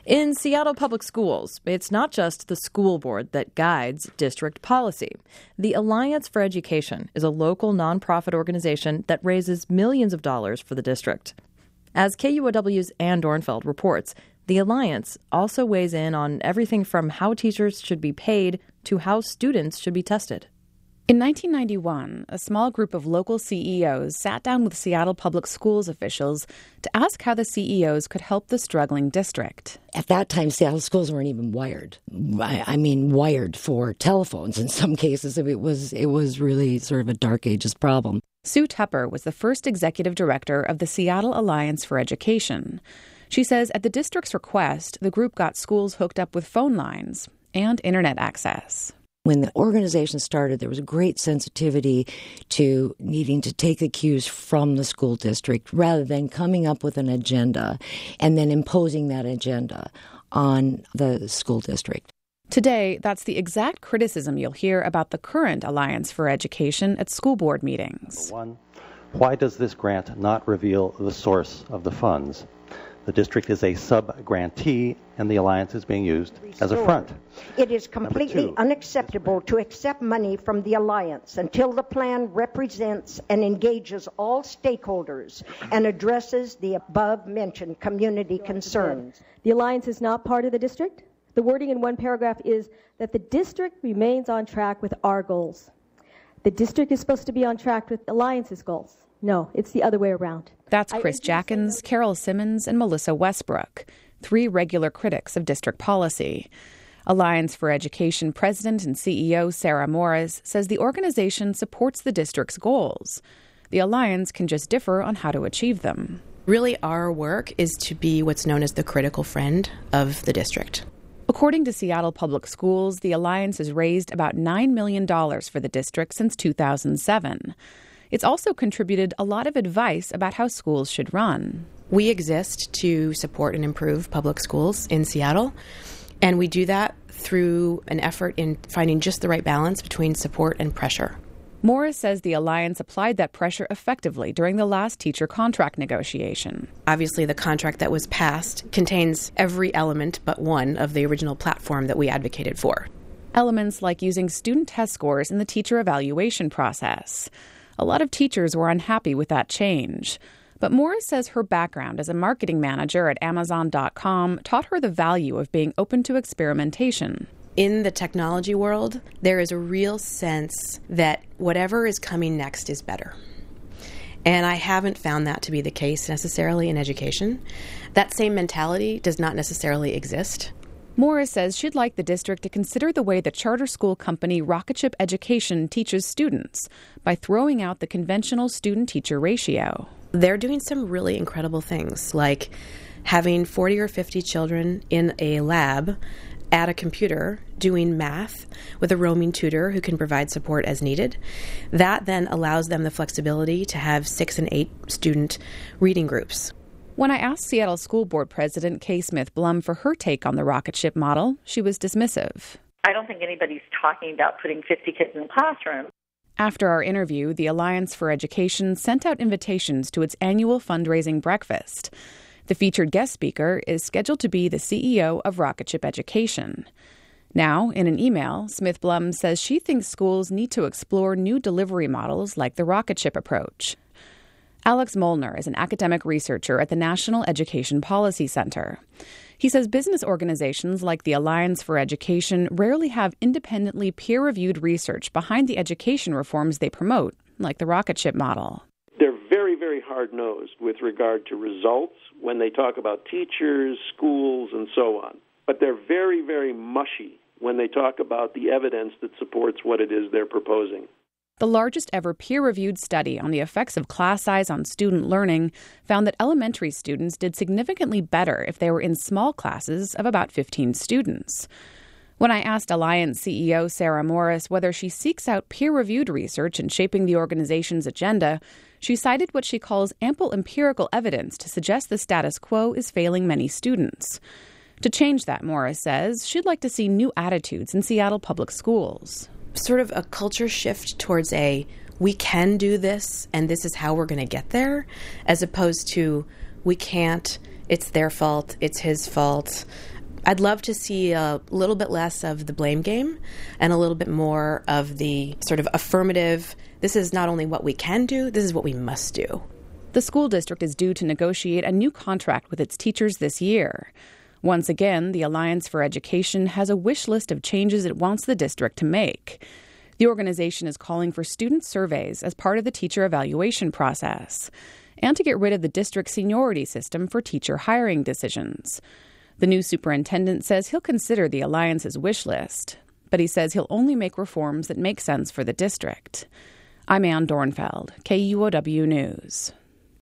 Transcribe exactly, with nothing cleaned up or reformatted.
In Seattle Public Schools, it's not just the school board that guides district policy. The Alliance for Education is a local nonprofit organization that raises millions of dollars for the district. As K U O W's Ann Dornfeld reports, the Alliance also weighs in on everything from how teachers should be paid to how students should be tested. In nineteen ninety-one, a small group of local C E Os sat down with Seattle Public Schools officials to ask how the C E Os could help the struggling district. At that time, Seattle schools weren't even wired. I, I mean, wired for telephones in some cases. It was, it was really sort of a dark ages problem. Sue Tupper was the first executive director of the Seattle Alliance for Education. She says at the district's request, the group got schools hooked up with phone lines and internet access. When the organization started, there was a great sensitivity to needing to take the cues from the school district rather than coming up with an agenda and then imposing that agenda on the school district. Today, that's the exact criticism you'll hear about the current Alliance for Education at school board meetings. One, why does this grant not reveal the source of the funds? The district is a sub-grantee, and the Alliance is being used as a front. It is completely unacceptable to accept money from the Alliance until the plan represents and engages all stakeholders and addresses the above-mentioned community concerns. The Alliance is not part of the district. The wording in one paragraph is that the district remains on track with our goals. The district is supposed to be on track with the Alliance's goals. No, it's the other way around. That's Chris Jackins, Carol Simmons, and Melissa Westbrook, three regular critics of district policy. Alliance for Education President and C E O Sarah Morris says the organization supports the district's goals. The Alliance can just differ on how to achieve them. Really, our work is to be what's known as the critical friend of the district. According to Seattle Public Schools, the Alliance has raised about nine million dollars for the district since two thousand seven. It's also contributed a lot of advice about how schools should run. We exist to support and improve public schools in Seattle, and we do that through an effort in finding just the right balance between support and pressure. Morris says the Alliance applied that pressure effectively during the last teacher contract negotiation. Obviously, the contract that was passed contains every element but one of the original platform that we advocated for. Elements like using student test scores in the teacher evaluation process. A lot of teachers were unhappy with that change. But Morris says her background as a marketing manager at Amazon dot com taught her the value of being open to experimentation. In the technology world, there is a real sense that whatever is coming next is better. And I haven't found that to be the case necessarily in education. That same mentality does not necessarily exist. Morris says she'd like the district to consider the way the charter school company Rocketship Education teaches students by throwing out the conventional student-teacher ratio. They're doing some really incredible things, like having forty or fifty children in a lab at a computer doing math with a roaming tutor who can provide support as needed. That then allows them the flexibility to have six and eight student reading groups. When I asked Seattle School Board President Kay Smith Blum for her take on the Rocketship model, she was dismissive. I don't think anybody's talking about putting fifty kids in the classroom. After our interview, the Alliance for Education sent out invitations to its annual fundraising breakfast. The featured guest speaker is scheduled to be the C E O of Rocketship Education. Now, in an email, Smith Blum says she thinks schools need to explore new delivery models like the Rocketship approach. Alex Molnar is an academic researcher at the National Education Policy Center. He says business organizations like the Alliance for Education rarely have independently peer-reviewed research behind the education reforms they promote, like the Rocketship model. They're very, very hard-nosed with regard to results when they talk about teachers, schools, and so on. But they're very, very mushy when they talk about the evidence that supports what it is they're proposing. The largest ever peer-reviewed study on the effects of class size on student learning found that elementary students did significantly better if they were in small classes of about fifteen students. When I asked Alliance C E O Sarah Morris whether she seeks out peer-reviewed research in shaping the organization's agenda, she cited what she calls ample empirical evidence to suggest the status quo is failing many students. To change that, Morris says, she'd like to see new attitudes in Seattle public schools. Sort of a culture shift towards a, we can do this, and this is how we're going to get there, as opposed to, we can't, it's their fault, it's his fault. I'd love to see a little bit less of the blame game and a little bit more of the sort of affirmative, this is not only what we can do, this is what we must do. The school district is due to negotiate a new contract with its teachers this year. Once again, the Alliance for Education has a wish list of changes it wants the district to make. The organization is calling for student surveys as part of the teacher evaluation process, and to get rid of the district seniority system for teacher hiring decisions. The new superintendent says he'll consider the Alliance's wish list, but he says he'll only make reforms that make sense for the district. I'm Ann Dornfeld, K U O W News.